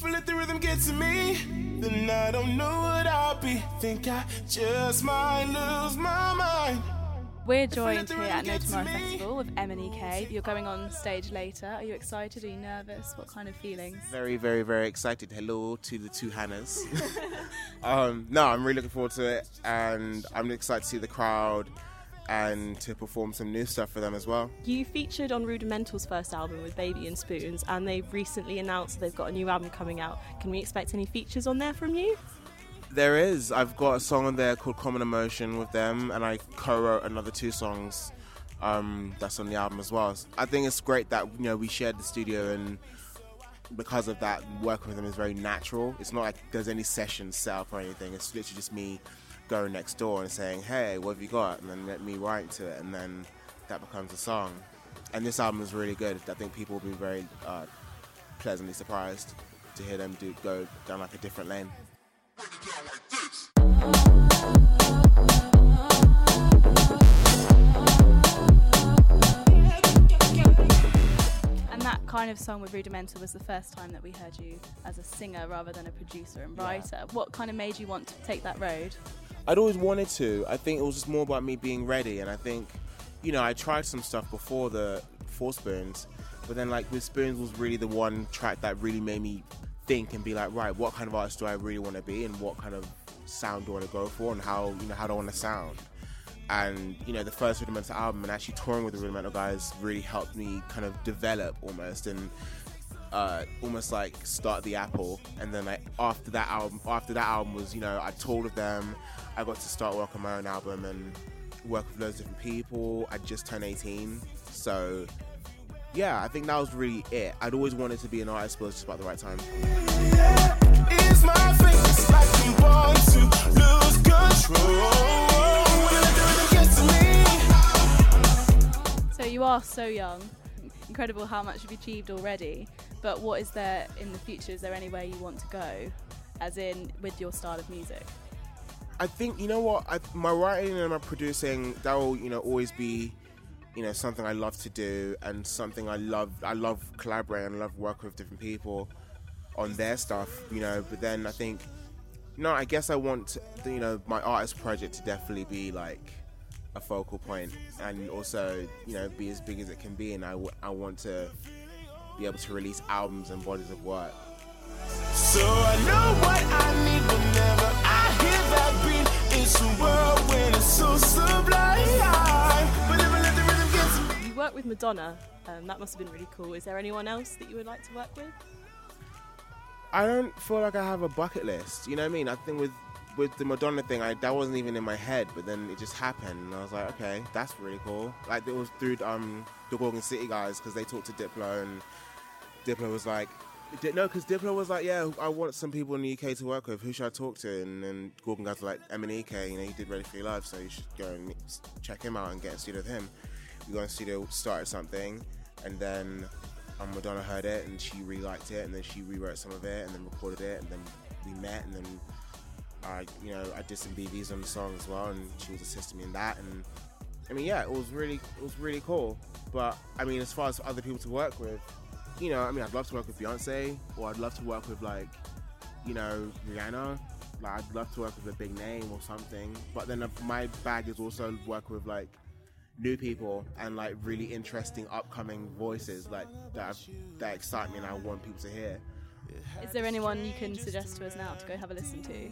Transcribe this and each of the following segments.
If I let the rhythm get to me, then I don't know what I'll be. Think I just might lose my mind. We're joined here at No Tomorrow Festival with M&EK. You're going on stage later. Are you excited? Are you nervous? What kind of feelings? Very, very, very excited. Hello to the two Hannahs. No, I'm really looking forward to it, and I'm excited to see the crowd and to perform some new stuff for them as well. You featured on Rudimental's first album with Baby and Spoons, and they've recently announced they've got a new album coming out. Can we expect any features on there from you? There is. I've got a song on there called Common Emotion with them, and I co-wrote another 2 songs that's on the album as well. I think it's great that we shared the studio, and because of that, working with them is very natural. It's not like there's any sessions set up or anything. It's literally just me going next door and saying, hey, what have you got? And then let me write to it, and then that becomes a song. And this album is really good. I think people will be very pleasantly surprised to hear them go down like a different lane. And that kind of song with Rudimental was the first time that we heard you as a singer rather than a producer and writer. Yeah. What kind of made you want to take that road? I'd always wanted to. I think it was just more about me being ready, and I think, I tried some stuff before Spoons, but then like with Spoons was really the one track that really made me think and be like, right, what kind of artist do I really want to be, and what kind of sound do I want to go for, and how do I want to sound? And the first Rudimental album and actually touring with the Rudimental guys really helped me kind of develop almost, and almost like start the apple. And then after that album was I toured with them. I got to start work on my own album and work with loads of different people. I just turned 18, so yeah, I think that was really it. I'd always wanted to be an artist, but it was just about the right time. It's my face like you want to lose control. When the rhythm gets to me. So you are so young. Incredible how much you've achieved already. But what is there in the future? Is there anywhere you want to go, as in with your style of music? I think, my writing and my producing, that will, always be, something I love to do, and something I love collaborating, I love working with different people on their stuff, but then I think, I guess I want, my artist project to definitely be like a focal point, and also, be as big as it can be, and I want to be able to release albums and bodies of work. So I know what I need whenever I hear that beat. It's a world when it's so sublime. Whenever let the rhythm get to me. You work with Madonna. That must have been really cool. Is there anyone else that you would like to work with? I don't feel like I have a bucket list. You know what I mean? I think with the Madonna thing, that wasn't even in my head, but then it just happened, and I was like, okay, that's really cool. Like, it was through the Gorgon City guys, because they talked to Diplo, and Diplo was like, because Diplo was like, yeah, I want some people in the UK to work with. Who should I talk to? And then Gorgon guys were like, M&EK, he did Ready for Your Love, so you should go and check him out and get a studio with him. We got in the studio, started something, and then Madonna heard it, and she really liked it, and then she rewrote some of it, and then recorded it, and then we met, and then I did some BVs on the song as well, and she was assisting me in that, and it was really cool. But as far as other people to work with, I'd love to work with Beyonce, or I'd love to work with Rihanna. Like, I'd love to work with a big name or something. But then my bag is also work with new people and really interesting upcoming voices that excite me and I want people to hear. Is there anyone you can suggest to us now to go have a listen to?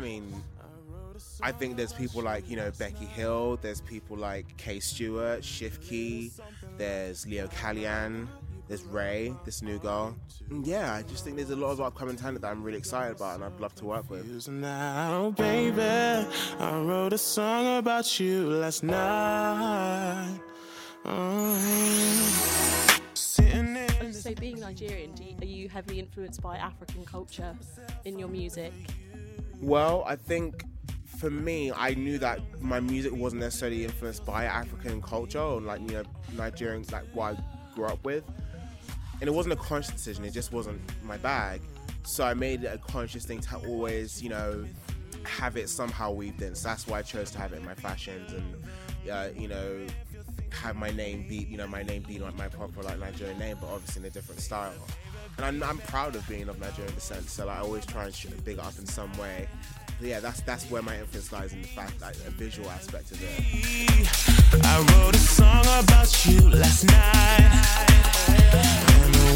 I think there's people like, Becky Hill, there's people like Kay Stewart, Shift Key, there's Leo Callian, there's Ray, this new girl. Yeah, I just think there's a lot of upcoming talent that I'm really excited about and I'd love to work with. Now, baby, I wrote a song about you last night. So being Nigerian, are you heavily influenced by African culture in your music? Well, I think for me, I knew that my music wasn't necessarily influenced by African culture or Nigerians, what I grew up with. And it wasn't a conscious decision, it just wasn't my bag. So I made it a conscious thing to always, have it somehow weaved in. So that's why I chose to have it in my fashions and, you know, have my name be, you know, my name be like my proper like Nigerian name, but obviously in a different style. And I'm proud of being of Nigerian descent, so like, I always try and big it up in some way. But yeah, that's where my influence lies, in the fact, like, a visual aspect of it. I wrote a song about you last night, and the